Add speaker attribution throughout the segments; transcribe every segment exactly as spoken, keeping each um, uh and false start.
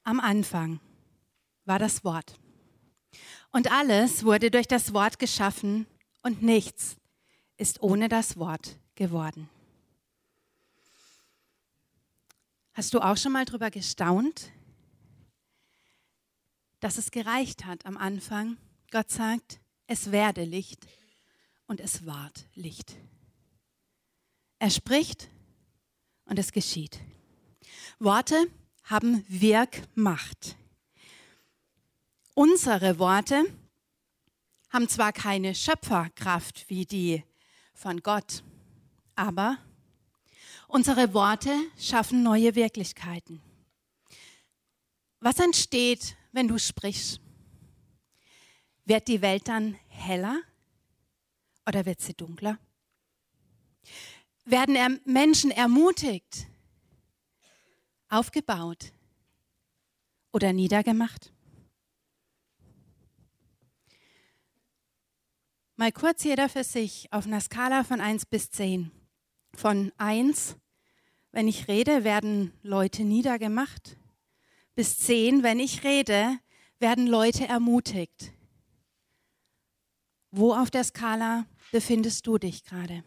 Speaker 1: Am Anfang war das Wort. Und alles wurde durch das Wort geschaffen und nichts ist ohne das Wort geworden. Hast du auch schon mal drüber gestaunt, dass es gereicht hat am Anfang? Gott sagt, es werde Licht und es ward Licht. Er spricht und es geschieht. Worte haben Wirkmacht. Unsere Worte haben zwar keine Schöpferkraft wie die von Gott, aber unsere Worte schaffen neue Wirklichkeiten. Was entsteht, wenn du sprichst? Wird die Welt dann heller oder wird sie dunkler? Werden Menschen ermutigt, aufgebaut oder niedergemacht? Mal kurz jeder für sich auf einer Skala von eins bis zehn. Von eins, wenn ich rede, werden Leute niedergemacht. Bis zehn, wenn ich rede, werden Leute ermutigt. Wo auf der Skala befindest du dich gerade?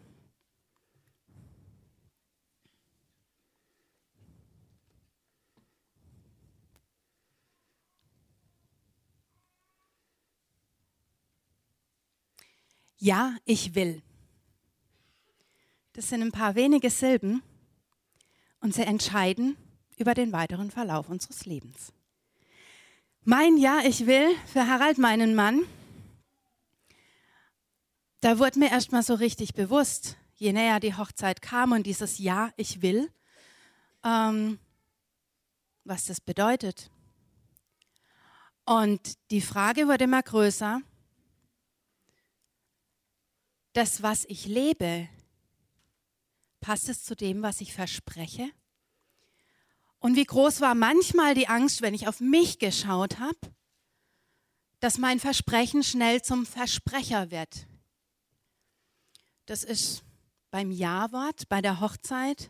Speaker 1: Ja, ich will. Das sind ein paar wenige Silben und sie entscheiden über den weiteren Verlauf unseres Lebens. Mein Ja, ich will für Harald, meinen Mann, da wurde mir erst mal so richtig bewusst, je näher die Hochzeit kam und dieses Ja, ich will, ähm, was das bedeutet. Und die Frage wurde immer größer, das, was ich lebe, passt es zu dem, was ich verspreche? Und wie groß war manchmal die Angst, wenn ich auf mich geschaut habe, dass mein Versprechen schnell zum Versprecher wird. Das ist beim Ja-Wort, bei der Hochzeit,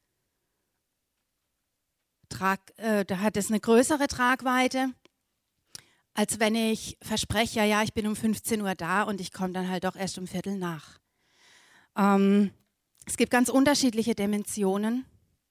Speaker 1: trag, äh, da hat es eine größere Tragweite, als wenn ich verspreche, ja, ja, ich bin um fünfzehn Uhr da und ich komme dann halt doch erst um Viertel nach. Ähm, es gibt ganz unterschiedliche Dimensionen,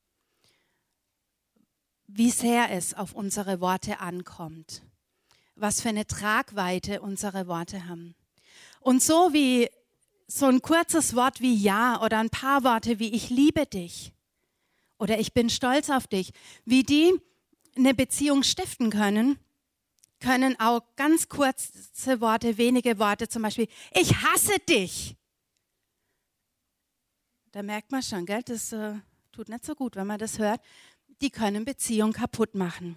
Speaker 1: wie sehr es auf unsere Worte ankommt, was für eine Tragweite unsere Worte haben. Und so wie so ein kurzes Wort wie Ja oder ein paar Worte wie ich liebe dich oder ich bin stolz auf dich, wie die eine Beziehung stiften können, können auch ganz kurze Worte, wenige Worte, zum Beispiel, ich hasse dich. Da merkt man schon, gell, das äh, tut nicht so gut, wenn man das hört. Die können Beziehungen kaputt machen.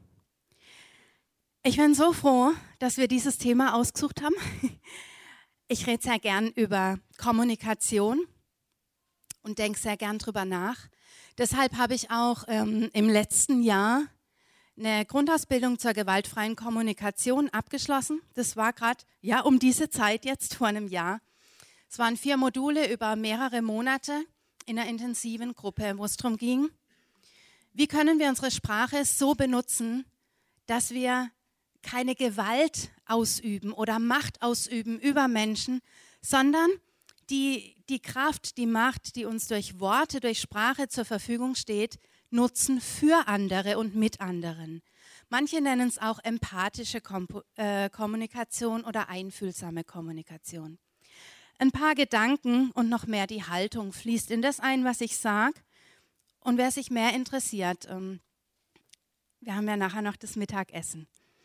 Speaker 1: Ich bin so froh, dass wir dieses Thema ausgesucht haben. Ich rede sehr gern über Kommunikation und denke sehr gern drüber nach. Deshalb habe ich auch ähm, im letzten Jahr eine Grundausbildung zur gewaltfreien Kommunikation abgeschlossen. Das war gerade ja um diese Zeit jetzt vor einem Jahr. Es waren vier Module über mehrere Monate in einer intensiven Gruppe, wo es darum ging, wie können wir unsere Sprache so benutzen, dass wir keine Gewalt ausüben oder Macht ausüben über Menschen, sondern die, die Kraft, die Macht, die uns durch Worte, durch Sprache zur Verfügung steht, nutzen für andere und mit anderen. Manche nennen es auch empathische Kom- äh, Kommunikation oder einfühlsame Kommunikation. Ein paar Gedanken und noch mehr die Haltung fließt in das ein, was ich sage. Und wer sich mehr interessiert, ähm, wir haben ja nachher noch das Mittagessen.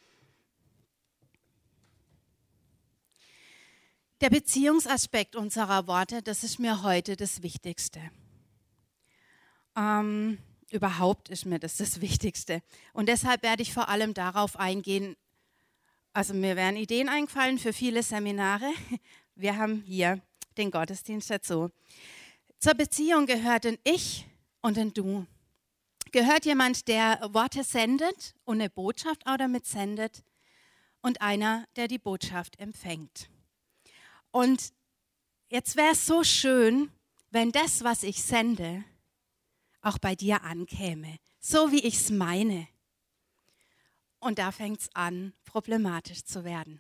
Speaker 1: Der Beziehungsaspekt unserer Worte, das ist mir heute das Wichtigste. Ähm, überhaupt ist mir das das Wichtigste. Und deshalb werde ich vor allem darauf eingehen, also mir wären Ideen eingefallen für viele Seminare. Wir haben hier den Gottesdienst dazu. Zur Beziehung gehört ein Ich und ein Du. Gehört jemand, der Worte sendet und eine Botschaft auch damit sendet und einer, der die Botschaft empfängt. Und jetzt wäre es so schön, wenn das, was ich sende, auch bei dir ankäme, so wie ich es meine. Und da fängt es an, problematisch zu werden.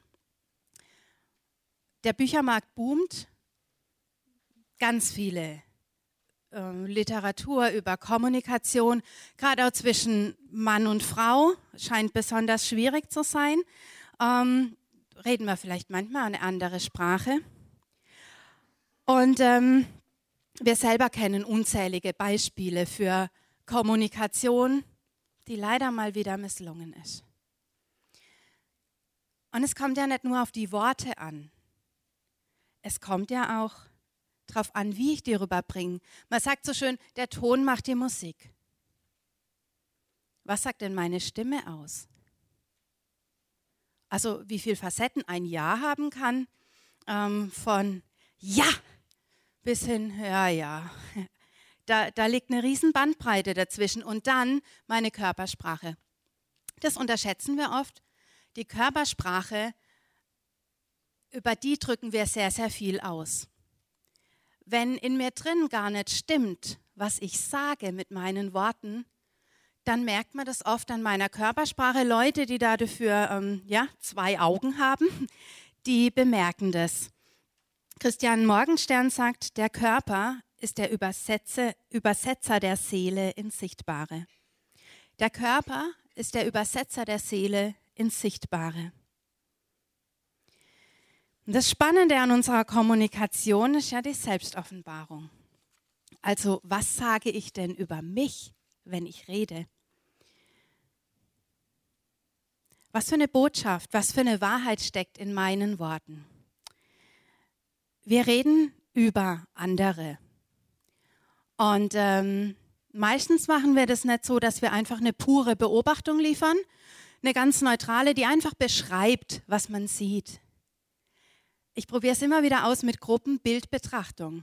Speaker 1: Der Büchermarkt boomt. Ganz viele äh, Literatur über Kommunikation, gerade auch zwischen Mann und Frau, scheint besonders schwierig zu sein. Ähm, reden wir vielleicht manchmal eine andere Sprache. Und ähm, wir selber kennen unzählige Beispiele für Kommunikation, die leider mal wieder misslungen ist. Und es kommt ja nicht nur auf die Worte an. Es kommt ja auch darauf an, wie ich die rüberbringe. Man sagt so schön, der Ton macht die Musik. Was sagt denn meine Stimme aus? Also wie viele Facetten ein Ja haben kann, ähm, von Ja bis hin, ja, ja. Da, da liegt eine riesen Bandbreite dazwischen. Und dann meine Körpersprache. Das unterschätzen wir oft. Die Körpersprache, über die drücken wir sehr, sehr viel aus. Wenn in mir drin gar nicht stimmt, was ich sage mit meinen Worten, dann merkt man das oft an meiner Körpersprache. Leute, die dafür ähm, ja, zwei Augen haben, die bemerken das. Christian Morgenstern sagt, der Körper ist der Übersetzer, Übersetzer der Seele ins Sichtbare. Der Körper ist der Übersetzer der Seele ins Sichtbare. Und das Spannende an unserer Kommunikation ist ja die Selbstoffenbarung. Also was sage ich denn über mich, wenn ich rede? Was für eine Botschaft, was für eine Wahrheit steckt in meinen Worten? Wir reden über andere. Und ähm, meistens machen wir das nicht so, dass wir einfach eine pure Beobachtung liefern, eine ganz neutrale, die einfach beschreibt, was man sieht. Ich probiere es immer wieder aus mit Gruppenbildbetrachtung.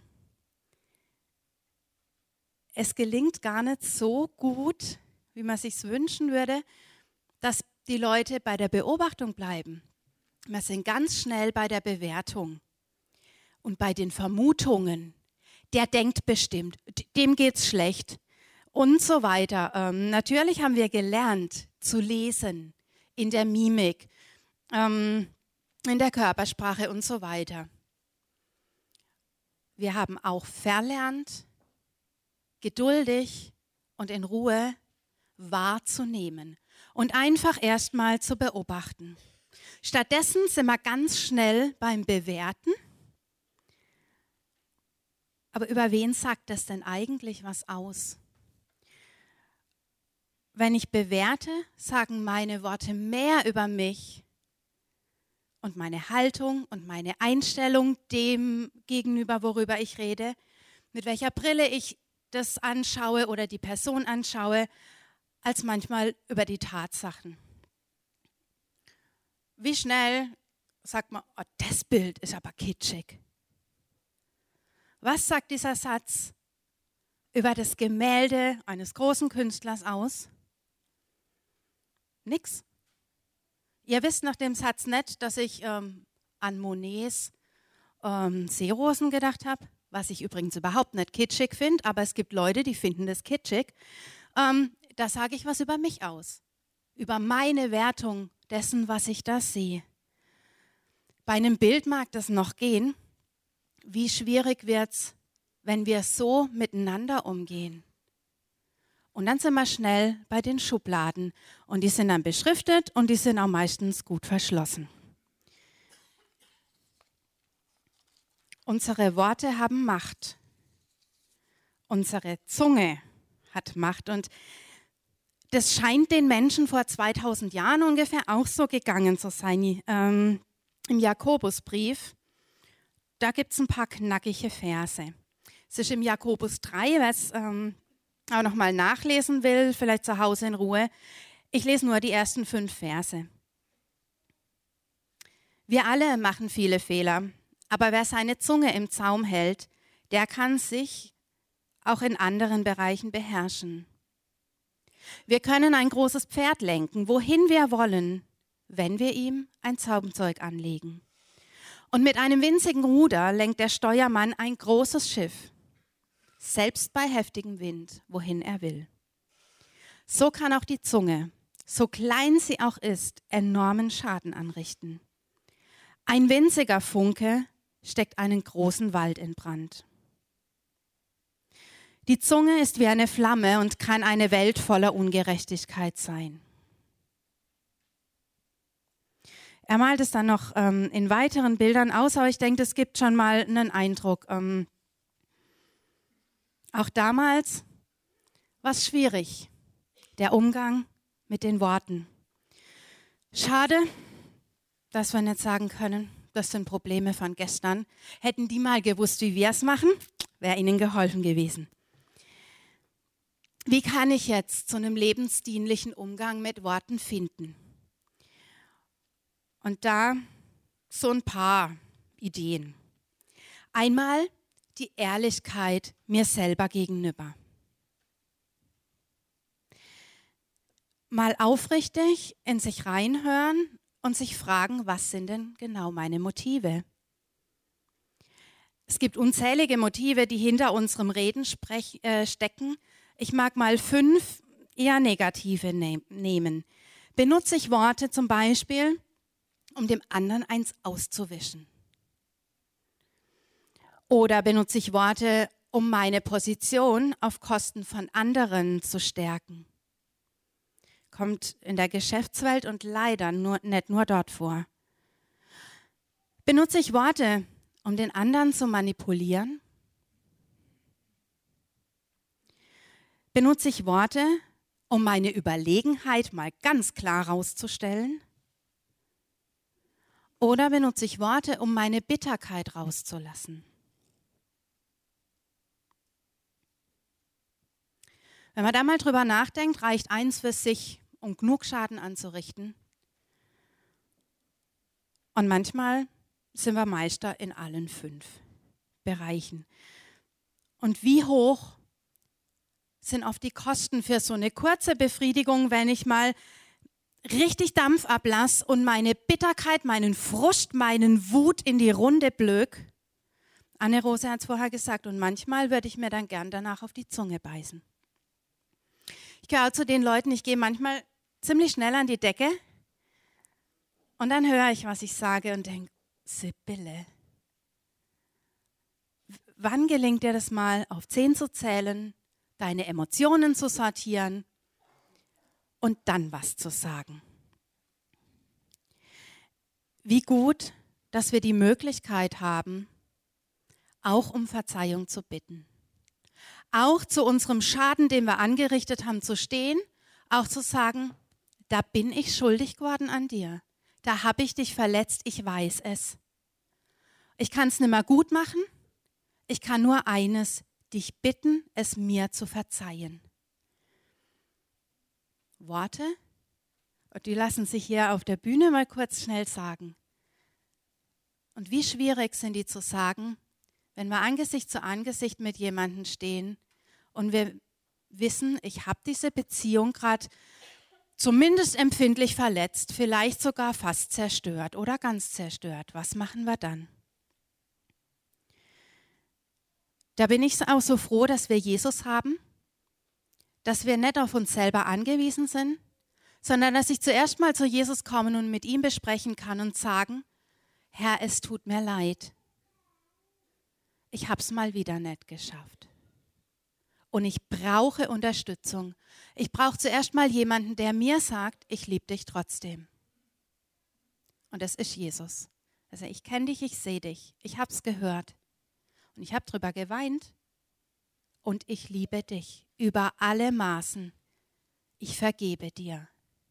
Speaker 1: Es gelingt gar nicht so gut, wie man sich wünschen würde, dass die Leute bei der Beobachtung bleiben. Wir sind ganz schnell bei der Bewertung und bei den Vermutungen. Der denkt bestimmt, dem geht's schlecht und so weiter. Ähm, natürlich haben wir gelernt zu lesen in der Mimik, ähm, in der Körpersprache und so weiter. Wir haben auch verlernt, geduldig und in Ruhe wahrzunehmen und einfach erstmal zu beobachten. Stattdessen sind wir ganz schnell beim Bewerten. Aber über wen sagt das denn eigentlich was aus? Wenn ich bewerte, sagen meine Worte mehr über mich und meine Haltung und meine Einstellung dem gegenüber, worüber ich rede, mit welcher Brille ich das anschaue oder die Person anschaue, als manchmal über die Tatsachen. Wie schnell sagt man, oh, das Bild ist aber kitschig. Was sagt dieser Satz über das Gemälde eines großen Künstlers aus? Nix. Ihr wisst nach dem Satz nicht, dass ich ähm, an Monets ähm, Seerosen gedacht habe, was ich übrigens überhaupt nicht kitschig finde, aber es gibt Leute, die finden das kitschig. Ähm, da sage ich was über mich aus, über meine Wertung dessen, was ich da sehe. Bei einem Bild mag das noch gehen. Wie schwierig wird es, wenn wir so miteinander umgehen? Und dann sind wir schnell bei den Schubladen. Und die sind dann beschriftet und die sind auch meistens gut verschlossen. Unsere Worte haben Macht. Unsere Zunge hat Macht. Und das scheint den Menschen vor zweitausend Jahren ungefähr auch so gegangen zu sein. Ähm, im Jakobusbrief, da gibt es ein paar knackige Verse. Es ist im Jakobus drei, wer es ähm, auch nochmal nachlesen will, vielleicht zu Hause in Ruhe. Ich lese nur die ersten fünf Verse. Wir alle machen viele Fehler, aber wer seine Zunge im Zaum hält, der kann sich auch in anderen Bereichen beherrschen. Wir können ein großes Pferd lenken, wohin wir wollen, wenn wir ihm ein Zaumzeug anlegen. Und mit einem winzigen Ruder lenkt der Steuermann ein großes Schiff, selbst bei heftigem Wind, wohin er will. So kann auch die Zunge so klein sie auch ist, enormen Schaden anrichten. Ein winziger Funke steckt einen großen Wald in Brand. Die Zunge ist wie eine Flamme und kann eine Welt voller Ungerechtigkeit sein. Er malt es dann noch ähm, in weiteren Bildern aus, aber ich denke, das gibt schon mal einen Eindruck. Ähm, auch damals war es schwierig, der Umgang mit den Worten. Schade, dass wir nicht sagen können, das sind Probleme von gestern. Hätten die mal gewusst, wie wir es machen, wäre ihnen geholfen gewesen. Wie kann ich jetzt zu einem lebensdienlichen Umgang mit Worten finden? Und da so ein paar Ideen. Einmal die Ehrlichkeit mir selber gegenüber. Mal aufrichtig in sich reinhören und sich fragen, was sind denn genau meine Motive? Es gibt unzählige Motive, die hinter unserem Reden sprech, äh, stecken. Ich mag mal fünf eher negative ne- nehmen. Benutze ich Worte zum Beispiel, um dem anderen eins auszuwischen? Oder benutze ich Worte, um meine Position auf Kosten von anderen zu stärken? Kommt in der Geschäftswelt und leider nur, nicht nur dort vor. Benutze ich Worte, um den anderen zu manipulieren? Benutze ich Worte, um meine Überlegenheit mal ganz klar rauszustellen? Oder benutze ich Worte, um meine Bitterkeit rauszulassen? Wenn man da mal drüber nachdenkt, reicht eins für sich, um genug Schaden anzurichten. Und manchmal sind wir Meister in allen fünf Bereichen. Und wie hoch sind oft die Kosten für so eine kurze Befriedigung, wenn ich mal richtig Dampf ablasse und meine Bitterkeit, meinen Frust, meinen Wut in die Runde blöck? Anne-Rose hat es vorher gesagt, und manchmal würde ich mir dann gern danach auf die Zunge beißen. Ich gehöre auch zu den Leuten, ich gehe manchmal ziemlich schnell an die Decke und dann höre ich, was ich sage und denke, Sibylle, wann gelingt dir das mal, auf zehn zu zählen, deine Emotionen zu sortieren und dann was zu sagen? Wie gut, dass wir die Möglichkeit haben, auch um Verzeihung zu bitten. Auch zu unserem Schaden, den wir angerichtet haben, zu stehen, auch zu sagen, da bin ich schuldig geworden an dir. Da habe ich dich verletzt, ich weiß es. Ich kann es nicht mehr gut machen, ich kann nur eines, dich bitten, es mir zu verzeihen. Worte, und die lassen sich hier auf der Bühne mal kurz schnell sagen. Und wie schwierig sind die zu sagen, wenn wir Angesicht zu Angesicht mit jemandem stehen und wir wissen, ich habe diese Beziehung gerade zumindest empfindlich verletzt, vielleicht sogar fast zerstört oder ganz zerstört. Was machen wir dann? Da bin ich auch so froh, dass wir Jesus haben, dass wir nicht auf uns selber angewiesen sind, sondern dass ich zuerst mal zu Jesus kommen und mit ihm besprechen kann und sagen, Herr, es tut mir leid. Ich habe es mal wieder nicht geschafft. Und ich brauche Unterstützung. Ich brauche zuerst mal jemanden, der mir sagt, ich liebe dich trotzdem. Und das ist Jesus. Also ich kenne dich, ich sehe dich. Ich habe es gehört. Und ich habe drüber geweint. Und ich liebe dich über alle Maßen. Ich vergebe dir.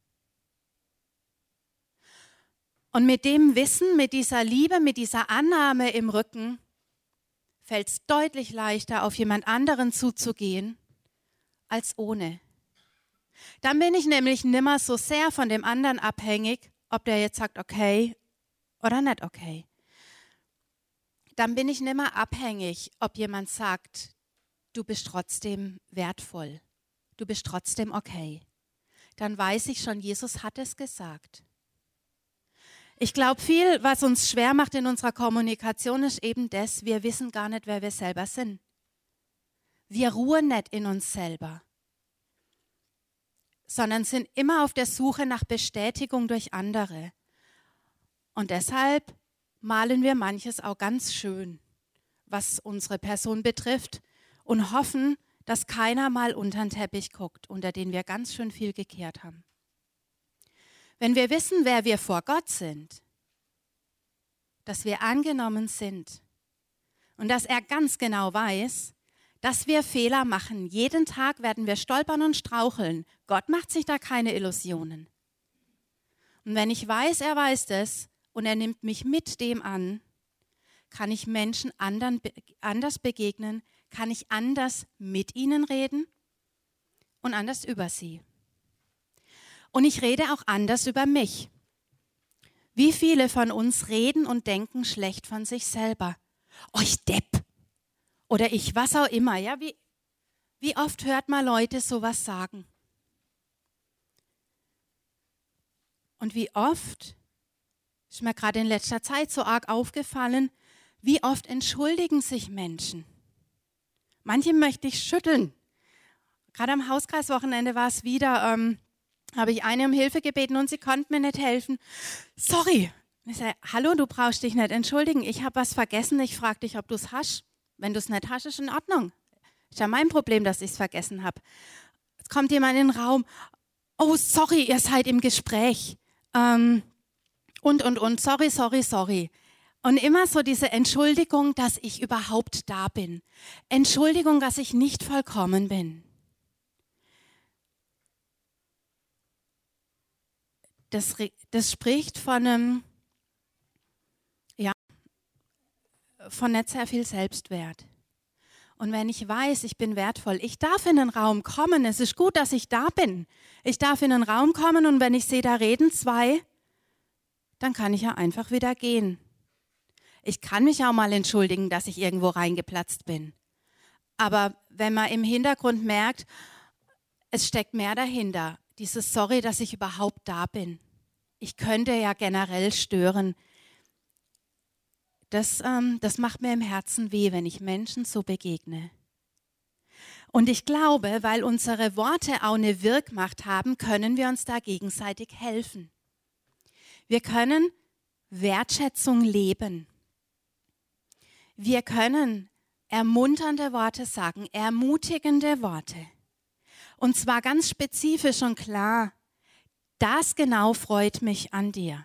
Speaker 1: Und mit dem Wissen, mit dieser Liebe, mit dieser Annahme im Rücken, fällt es deutlich leichter, auf jemand anderen zuzugehen, als ohne. Dann bin ich nämlich nimmer so sehr von dem anderen abhängig, ob der jetzt sagt, okay oder nicht okay. Dann bin ich nimmer abhängig, ob jemand sagt, du bist trotzdem wertvoll, du bist trotzdem okay. Dann weiß ich schon, Jesus hat es gesagt. Ich glaube, viel, was uns schwer macht in unserer Kommunikation, ist eben das, wir wissen gar nicht, wer wir selber sind. Wir ruhen nicht in uns selber, sondern sind immer auf der Suche nach Bestätigung durch andere. Und deshalb malen wir manches auch ganz schön, was unsere Person betrifft, und hoffen, dass keiner mal unter den Teppich guckt, unter den wir ganz schön viel gekehrt haben. Wenn wir wissen, wer wir vor Gott sind, dass wir angenommen sind und dass er ganz genau weiß, dass wir Fehler machen. Jeden Tag werden wir stolpern und straucheln. Gott macht sich da keine Illusionen. Und wenn ich weiß, er weiß das und er nimmt mich mit dem an, kann ich Menschen anderen, anders begegnen, kann ich anders mit ihnen reden und anders über sie. Und ich rede auch anders über mich. Wie viele von uns reden und denken schlecht von sich selber? Oh, ich Depp. Oder ich, was auch immer. Ja, wie, wie oft hört man Leute sowas sagen? Und wie oft, ist mir gerade in letzter Zeit so arg aufgefallen, wie oft entschuldigen sich Menschen. Manche möchte ich schütteln. Gerade am Hauskreiswochenende war es wieder, ähm, habe ich eine um Hilfe gebeten und sie konnte mir nicht helfen. Sorry. Ich sage, hallo, du brauchst dich nicht entschuldigen. Ich habe was vergessen. Ich frage dich, ob du es hast. Wenn du es nicht hast, ist in Ordnung. Ist ja mein Problem, dass ich es vergessen habe. Jetzt kommt jemand in den Raum. Oh, sorry, ihr seid im Gespräch. Ähm, und, und, und. Sorry, sorry, sorry. Und immer so diese Entschuldigung, dass ich überhaupt da bin. Entschuldigung, dass ich nicht vollkommen bin. Das, das spricht von einem, ja, von nicht sehr viel Selbstwert. Und wenn ich weiß, ich bin wertvoll, ich darf in den Raum kommen, es ist gut, dass ich da bin. Ich darf in den Raum kommen und wenn ich sehe, da reden zwei, dann kann ich ja einfach wieder gehen. Ich kann mich auch mal entschuldigen, dass ich irgendwo reingeplatzt bin. Aber wenn man im Hintergrund merkt, es steckt mehr dahinter, dieses Sorry, dass ich überhaupt da bin. Ich könnte ja generell stören. Das, ähm, das macht mir im Herzen weh, wenn ich Menschen so begegne. Und ich glaube, weil unsere Worte auch eine Wirkmacht haben, können wir uns da gegenseitig helfen. Wir können Wertschätzung leben. Wir können ermunternde Worte sagen, ermutigende Worte. Und zwar ganz spezifisch und klar, das genau freut mich an dir.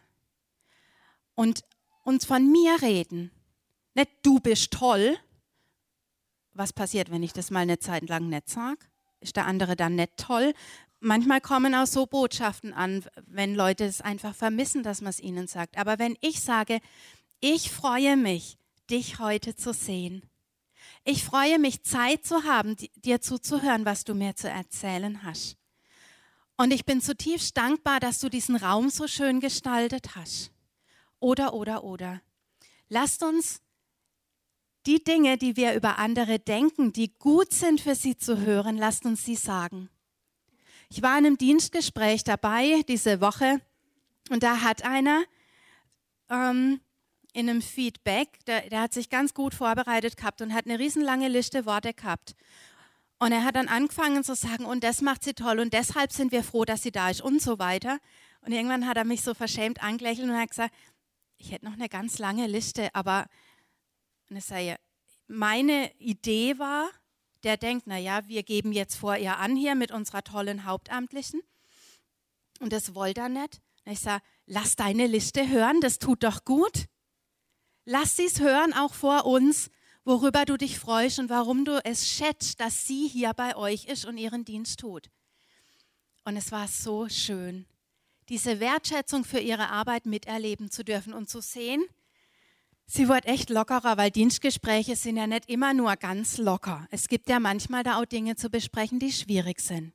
Speaker 1: Und uns von mir reden, nicht du bist toll. Was passiert, wenn ich das mal eine Zeit lang nicht sage? Ist der andere dann nicht toll? Manchmal kommen auch so Botschaften an, wenn Leute es einfach vermissen, dass man es ihnen sagt. Aber wenn ich sage, ich freue mich, dich heute zu sehen. Ich freue mich, Zeit zu haben, dir zuzuhören, was du mir zu erzählen hast. Und ich bin zutiefst dankbar, dass du diesen Raum so schön gestaltet hast. Oder, oder, oder. Lasst uns die Dinge, die wir über andere denken, die gut sind für sie zu hören, lasst uns sie sagen. Ich war in einem Dienstgespräch dabei diese Woche und da hat einer ähm, in einem Feedback, der, der hat sich ganz gut vorbereitet gehabt und hat eine riesenlange Liste Worte gehabt. Und er hat dann angefangen zu sagen, und das macht sie toll und deshalb sind wir froh, dass sie da ist und so weiter. Und irgendwann hat er mich so verschämt angelächelt und hat gesagt, ich hätte noch eine ganz lange Liste, aber und ich sage, meine Idee war, der denkt, naja, wir geben jetzt vor ihr an hier mit unserer tollen Hauptamtlichen und das wollte er nicht. Und ich sage, lass deine Liste hören, das tut doch gut. Lass sie es hören, auch vor uns, worüber du dich freust und warum du es schätzt, dass sie hier bei euch ist und ihren Dienst tut. Und es war so schön, diese Wertschätzung für ihre Arbeit miterleben zu dürfen und zu sehen, sie wird echt lockerer, weil Dienstgespräche sind ja nicht immer nur ganz locker. Es gibt ja manchmal da auch Dinge zu besprechen, die schwierig sind.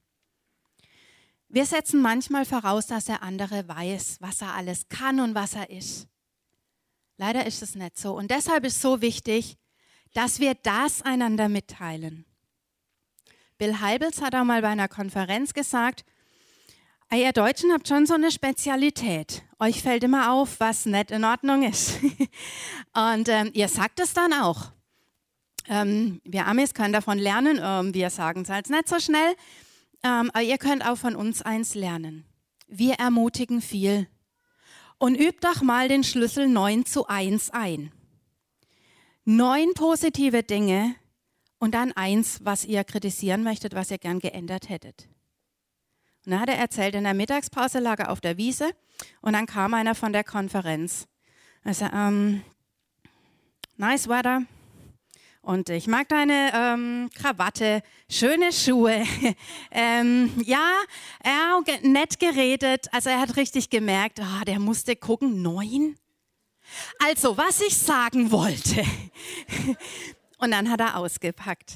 Speaker 1: Wir setzen manchmal voraus, dass der andere weiß, was er alles kann und was er ist. Leider ist es nicht so. Und deshalb ist es so wichtig, dass wir das einander mitteilen. Bill Heibels hat auch mal bei einer Konferenz gesagt, ihr Deutschen habt schon so eine Spezialität. Euch fällt immer auf, was nicht in Ordnung ist. Und ähm, ihr sagt es dann auch. Ähm, wir Amis können davon lernen, ähm, wir sagen es halt nicht so schnell. ähm, aber ihr könnt auch von uns eins lernen. Wir ermutigen viel. Und übt doch mal den Schlüssel neun zu eins ein. Neun positive Dinge und dann eins, was ihr kritisieren möchtet, was ihr gern geändert hättet. Und dann hat er erzählt, in der Mittagspause lag er auf der Wiese und dann kam einer von der Konferenz. Er sagte, ähm, nice weather. Und ich mag deine ähm, Krawatte, schöne Schuhe. ähm, ja, er hat nett geredet. Also er hat richtig gemerkt, oh, der musste gucken, neun. Also, was ich sagen wollte. Und dann hat er ausgepackt.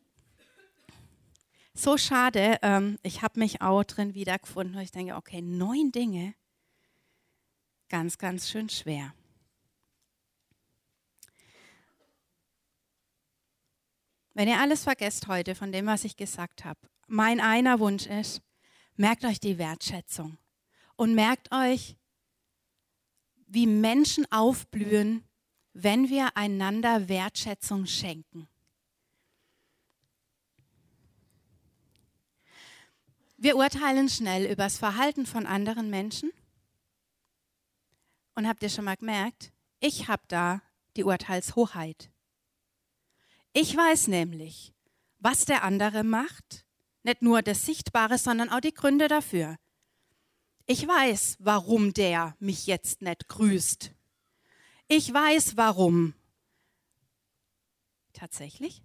Speaker 1: So schade, ähm, ich habe mich auch drin wiedergefunden. Und ich denke, okay, neun Dinge, ganz, ganz schön schwer. Wenn ihr alles vergesst heute von dem, was ich gesagt habe, mein einer Wunsch ist, merkt euch die Wertschätzung und merkt euch, wie Menschen aufblühen, wenn wir einander Wertschätzung schenken. Wir urteilen schnell über das Verhalten von anderen Menschen. Und habt ihr schon mal gemerkt, ich habe da die Urteilshoheit. Ich weiß nämlich, was der andere macht, nicht nur das Sichtbare, sondern auch die Gründe dafür. Ich weiß, warum der mich jetzt nicht grüßt. Ich weiß, warum. Tatsächlich?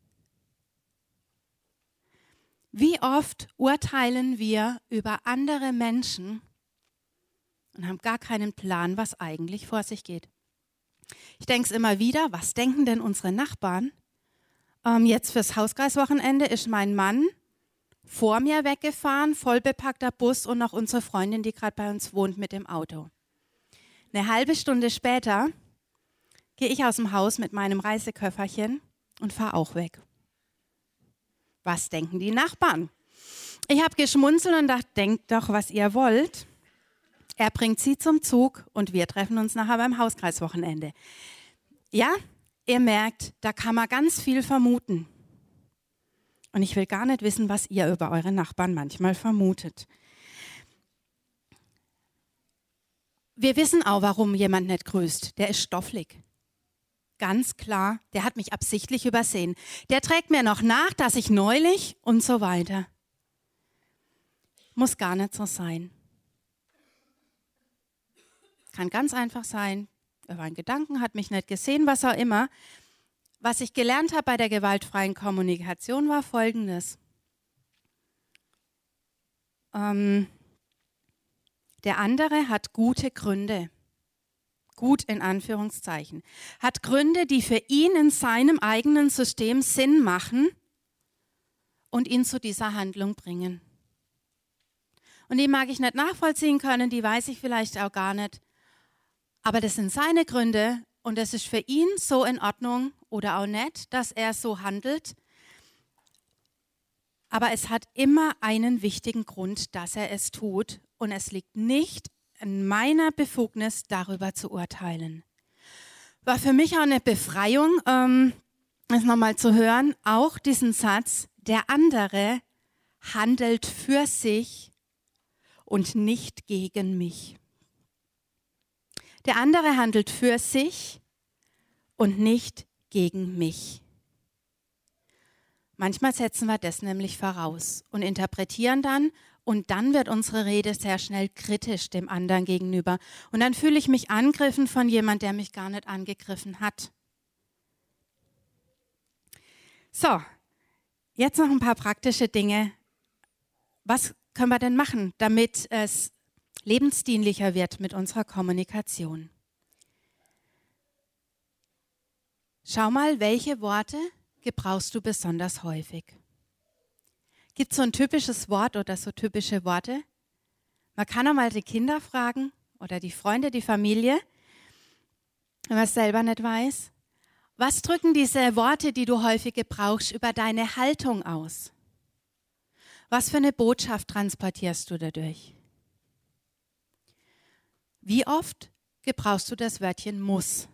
Speaker 1: Wie oft urteilen wir über andere Menschen und haben gar keinen Plan, was eigentlich vor sich geht? Ich denke es immer wieder, was denken denn unsere Nachbarn? Ähm, jetzt fürs Hauskreiswochenende ist mein Mann vor mir weggefahren, vollbepackter Bus und noch unsere Freundin, die gerade bei uns wohnt, mit dem Auto. Eine halbe Stunde später gehe ich aus dem Haus mit meinem Reiseköfferchen und fahre auch weg. Was denken die Nachbarn? Ich habe geschmunzelt und dachte, denkt doch, was ihr wollt. Er bringt sie zum Zug und wir treffen uns nachher beim Hauskreiswochenende. Ja, ihr merkt, da kann man ganz viel vermuten. Und ich will gar nicht wissen, was ihr über eure Nachbarn manchmal vermutet. Wir wissen auch, warum jemand nicht grüßt. Der ist stofflig. Ganz klar, der hat mich absichtlich übersehen. Der trägt mir noch nach, dass ich neulich und so weiter. Muss gar nicht so sein. Kann ganz einfach sein, er war in Gedanken, hat mich nicht gesehen, was auch immer. Was ich gelernt habe bei der gewaltfreien Kommunikation war Folgendes. Ähm, der andere hat gute Gründe. Gut in Anführungszeichen. Hat Gründe, die für ihn in seinem eigenen System Sinn machen und ihn zu dieser Handlung bringen. Und die mag ich nicht nachvollziehen können, die weiß ich vielleicht auch gar nicht. Aber das sind seine Gründe und es ist für ihn so in Ordnung oder auch nicht, dass er so handelt. Aber es hat immer einen wichtigen Grund, dass er es tut und es liegt nicht in meiner Befugnis, darüber zu urteilen. War für mich auch eine Befreiung, ähm, das nochmal zu hören, auch diesen Satz, der andere handelt für sich und nicht gegen mich. Der andere handelt für sich und nicht gegen mich. Manchmal setzen wir das nämlich voraus und interpretieren dann und dann wird unsere Rede sehr schnell kritisch dem anderen gegenüber. Und dann fühle ich mich angegriffen von jemand, der mich gar nicht angegriffen hat. So, jetzt noch ein paar praktische Dinge. Was können wir denn machen, damit es lebensdienlicher wird mit unserer Kommunikation? Schau mal, welche Worte gebrauchst du besonders häufig? Gibt es so ein typisches Wort oder so typische Worte? Man kann auch mal die Kinder fragen oder die Freunde, die Familie, wenn man es selber nicht weiß. Was drücken diese Worte, die du häufig gebrauchst, über deine Haltung aus? Was für eine Botschaft transportierst du dadurch? Wie oft gebrauchst du das Wörtchen muss?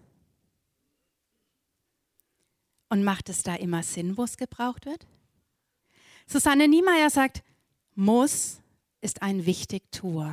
Speaker 1: Und macht es da immer Sinn, wo es gebraucht wird? Susanne Niemeyer sagt, Muss ist ein Wichtigtuer.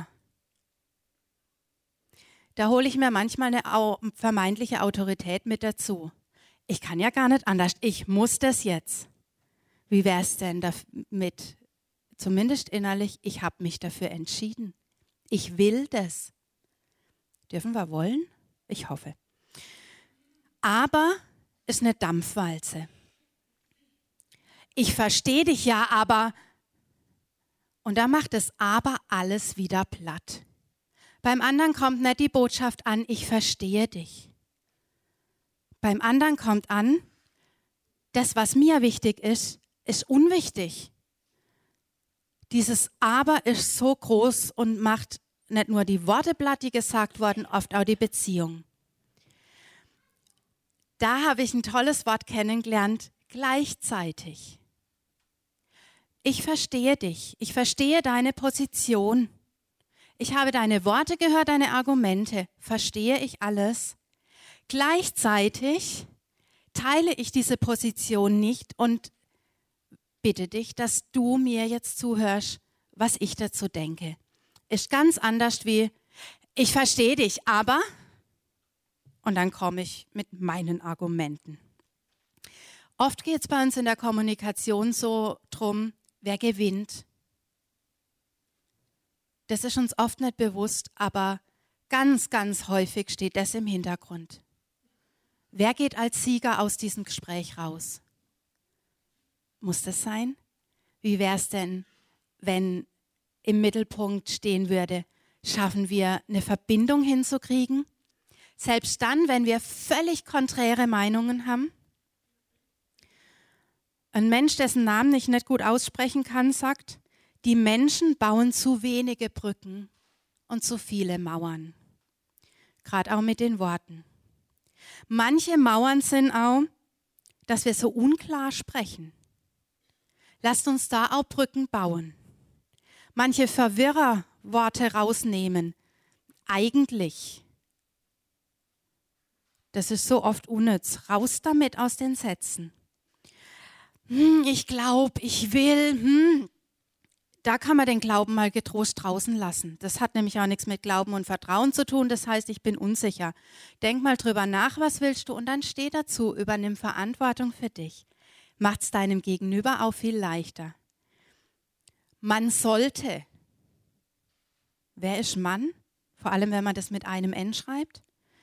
Speaker 1: Da hole ich mir manchmal eine au- vermeintliche Autorität mit dazu. Ich kann ja gar nicht anders. Ich muss das jetzt. Wie wäre es denn damit? Zumindest innerlich, ich habe mich dafür entschieden. Ich will das. Dürfen wir wollen? Ich hoffe. Aber ist eine Dampfwalze. Ich verstehe dich ja, aber... Und da macht das Aber alles wieder platt. Beim anderen kommt nicht die Botschaft an, ich verstehe dich. Beim anderen kommt an, das, was mir wichtig ist, ist unwichtig. Dieses Aber ist so groß und macht nicht nur die Worte platt, die gesagt wurden, oft auch die Beziehung. Da habe ich ein tolles Wort kennengelernt, gleichzeitig. Ich verstehe dich, ich verstehe deine Position. Ich habe deine Worte gehört, deine Argumente, verstehe ich alles. Gleichzeitig teile ich diese Position nicht und bitte dich, dass du mir jetzt zuhörst, was ich dazu denke. Ist ganz anders wie, ich verstehe dich, aber, und dann komme ich mit meinen Argumenten. Oft geht es bei uns in der Kommunikation so drum, wer gewinnt. Das ist uns oft nicht bewusst, aber ganz, ganz häufig steht das im Hintergrund. Wer geht als Sieger aus diesem Gespräch raus? Muss das sein? Wie wäre es denn, wenn im Mittelpunkt stehen würde, schaffen wir eine Verbindung hinzukriegen? Selbst dann, wenn wir völlig konträre Meinungen haben? Ein Mensch, dessen Namen ich nicht gut aussprechen kann, sagt, die Menschen bauen zu wenige Brücken und zu viele Mauern. Gerade auch mit den Worten. Manche Mauern sind auch, dass wir so unklar sprechen. Lasst uns da auch Brücken bauen. Manche Verwirrerworte rausnehmen. Eigentlich. Das ist so oft unnütz. Raus damit aus den Sätzen. Hm, ich glaube, ich will, hm. Da kann man den Glauben mal getrost draußen lassen. Das hat nämlich auch nichts mit Glauben und Vertrauen zu tun. Das heißt, ich bin unsicher. Denk mal drüber nach, was willst du? Und dann steh dazu, übernimm Verantwortung für dich. Macht's deinem Gegenüber auch viel leichter. Man sollte. Wer ist Mann? Vor allem, wenn man das mit einem N schreibt.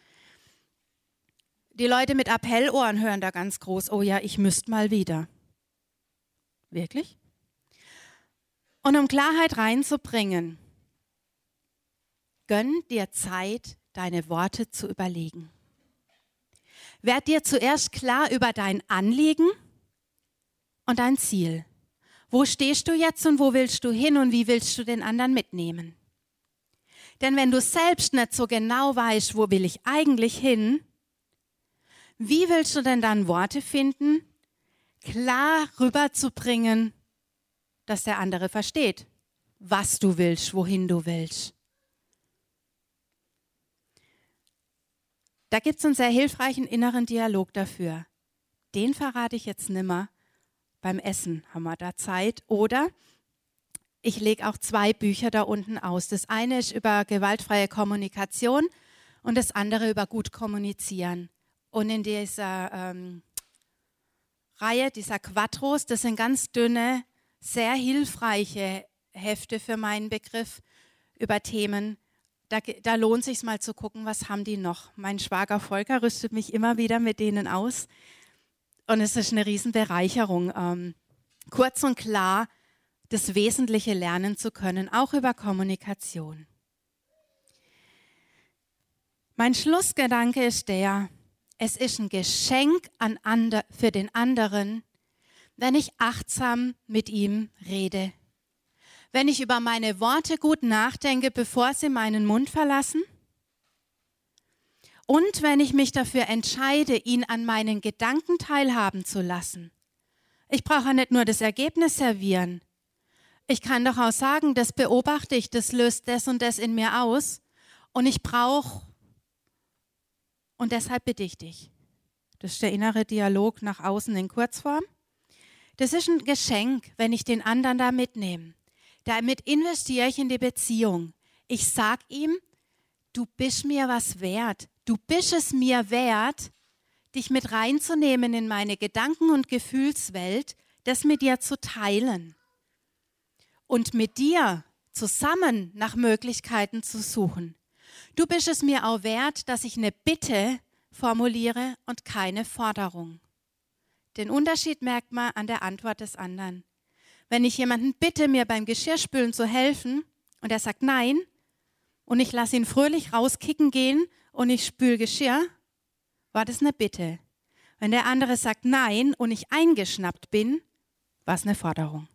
Speaker 1: Die Leute mit Appellohren hören da ganz groß, oh ja, ich müsste mal wieder. Wirklich? Und um Klarheit reinzubringen, gönn dir Zeit, deine Worte zu überlegen. Werd dir zuerst klar über dein Anliegen und dein Ziel. Wo stehst du jetzt und wo willst du hin und wie willst du den anderen mitnehmen? Denn wenn du selbst nicht so genau weißt, wo will ich eigentlich hin, wie willst du denn dann Worte finden, klar rüberzubringen, dass der andere versteht, was du willst, wohin du willst. Da gibt es einen sehr hilfreichen inneren Dialog dafür. Den verrate ich jetzt nimmer. Beim Essen haben wir da Zeit. Oder ich lege auch zwei Bücher da unten aus. Das eine ist über gewaltfreie Kommunikation und das andere über gut kommunizieren. Und in dieser ähm, Reihe, dieser Quattros, das sind ganz dünne, sehr hilfreiche Hefte für meinen Begriff über Themen. Da, da lohnt es sich mal zu gucken, was haben die noch. Mein Schwager Volker rüstet mich immer wieder mit denen aus. Und es ist eine Riesenbereicherung, ähm, kurz und klar das Wesentliche lernen zu können, auch über Kommunikation. Mein Schlussgedanke ist der, es ist ein Geschenk an ander, für den anderen, wenn ich achtsam mit ihm rede. Wenn ich über meine Worte gut nachdenke, bevor sie meinen Mund verlassen. Und wenn ich mich dafür entscheide, ihn an meinen Gedanken teilhaben zu lassen. Ich brauche nicht nur das Ergebnis servieren. Ich kann doch auch sagen, das beobachte ich, das löst das und das in mir aus. Und ich brauche, und deshalb bitte ich dich. Das ist der innere Dialog nach außen in Kurzform. Das ist ein Geschenk, wenn ich den anderen da mitnehme. Damit investiere ich in die Beziehung. Ich sage ihm, du bist mir was wert. Du bist es mir wert, dich mit reinzunehmen in meine Gedanken- und Gefühlswelt, das mit dir zu teilen und mit dir zusammen nach Möglichkeiten zu suchen. Du bist es mir auch wert, dass ich eine Bitte formuliere und keine Forderung. Den Unterschied merkt man an der Antwort des anderen. Wenn ich jemanden bitte, mir beim Geschirrspülen zu helfen und er sagt nein und ich lasse ihn fröhlich rauskicken gehen und ich spüle Geschirr, war das eine Bitte. Wenn der andere sagt nein und ich eingeschnappt bin, war es eine Forderung.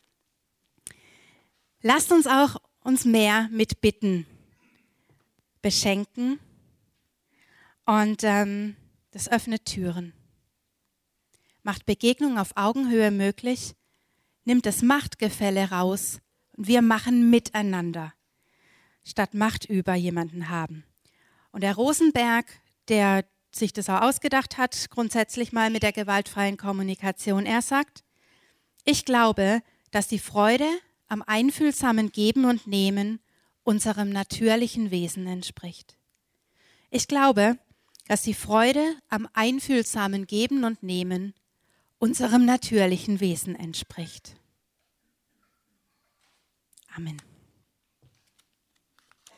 Speaker 1: Lasst uns auch uns mehr mit Bitten beschenken und ähm, das öffnet Türen. Macht Begegnung auf Augenhöhe möglich, nimmt das Machtgefälle raus und wir machen miteinander, statt Macht über jemanden haben. Und der Rosenberg, der sich das auch ausgedacht hat, grundsätzlich mal mit der gewaltfreien Kommunikation, er sagt, ich glaube, dass die Freude am einfühlsamen Geben und Nehmen unserem natürlichen Wesen entspricht. Ich glaube, dass die Freude am einfühlsamen Geben und Nehmen unserem natürlichen Wesen entspricht. Amen.